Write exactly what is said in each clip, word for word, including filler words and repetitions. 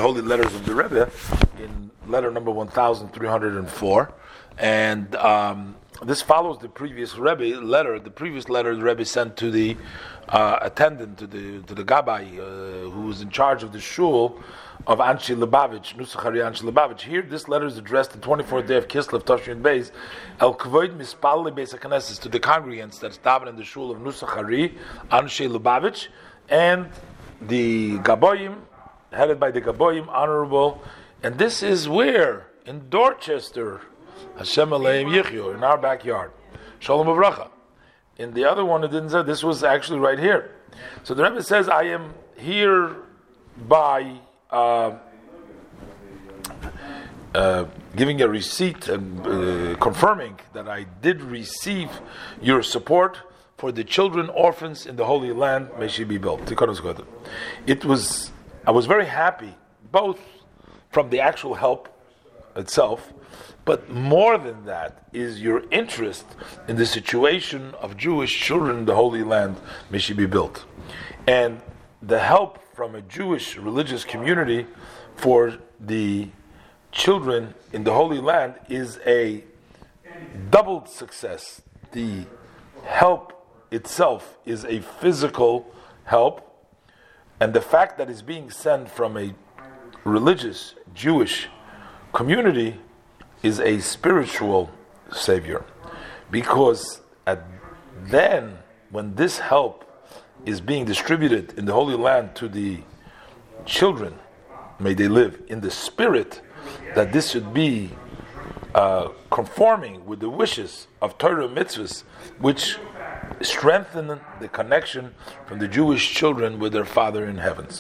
holy letters of the Rebbe in letter number one thousand three hundred four, and um, this follows the previous Rebbe letter. The previous letter the Rebbe sent to the uh, attendant, to the to the Gabbai, uh, who was in charge of the shul of Anshe Lubavitch, Nusach Hari Anshe Lubavitch. Here, this letter is addressed the twenty-fourth day of Kislev, Tafshin Beis, El Kvoid Mispalli Beis HaKnesses, to the congregants that daven in the shul of Nusach Hari Anshe Lubavitch, and the Gaboyim, headed by the Gaboyim, honorable. And this is where? In Dorchester, Hashem Aleim Yichyu, in our backyard. Shalom Avracha. In the other one, it didn't say, this was actually right here. So the Rebbe says, I am here by uh, uh, giving a receipt and uh, confirming that I did receive your support for the children, orphans in the Holy Land. May she be built. It was, I was very happy, both from the actual help itself, but more than that is your interest in the situation of Jewish children in the Holy Land. May she be built. And the help from a Jewish religious community for the children in the Holy Land is a doubled success. The help itself is a physical help, and the fact that it's being sent from a religious Jewish community is a spiritual savior, because at then when this help is being distributed in the Holy Land to the children, may they live in the spirit that this should be uh, conforming with the wishes of Torah mitzvahs, which strengthen the connection from the Jewish children with their Father in heavens.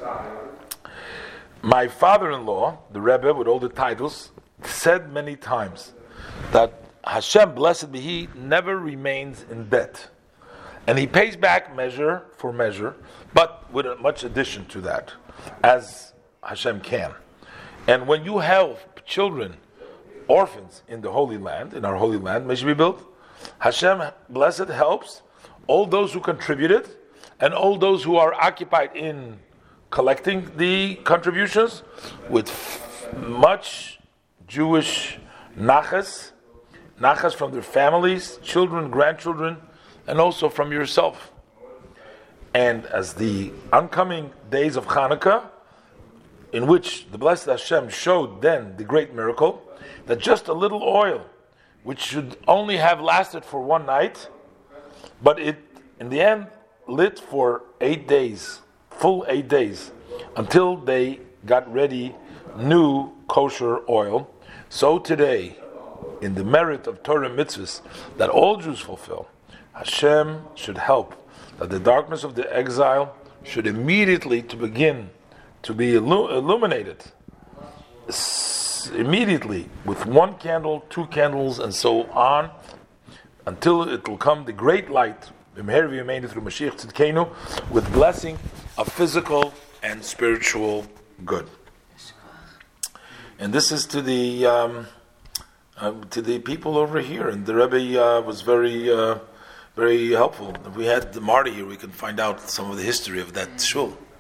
My father-in-law, the Rebbe with all the titles, said many times that Hashem, blessed be He, never remains in debt. And He pays back measure for measure, but with a much addition to that, as Hashem can. And when you help children, orphans in the Holy Land, in our Holy Land, may she be built, Hashem, blessed, helps all those who contributed and all those who are occupied in collecting the contributions with f- much Jewish nachas, nachas from their families, children, grandchildren, and also from yourself. And as the oncoming days of Hanukkah, in which the blessed Hashem showed then the great miracle, that just a little oil, which should only have lasted for one night, but it, in the end, lit for eight days, full eight days, until they got ready new kosher oil. So today, in the merit of Torah mitzvahs that all Jews fulfill, Hashem should help that the darkness of the exile should immediately to begin to be illu- illuminated, S- immediately with one candle, two candles, and so on, until it will come the great light, through Mashiach Tzidkenu, with blessing of physical and spiritual good. And this is to the um, uh, to the people over here, and the Rebbe uh, was very uh, very helpful. If we had the Marty here, we can find out some of the history of that shul.